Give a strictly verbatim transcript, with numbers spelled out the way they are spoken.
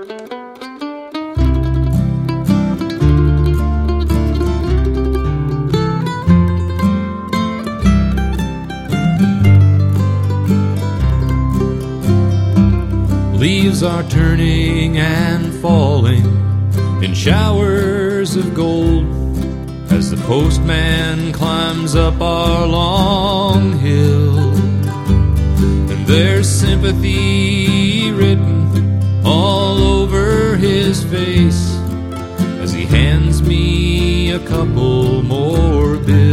Leaves are turning and falling in showers of gold as the postman climbs up our long hill. And there's sympathy written all over his face as he hands me a couple more bills.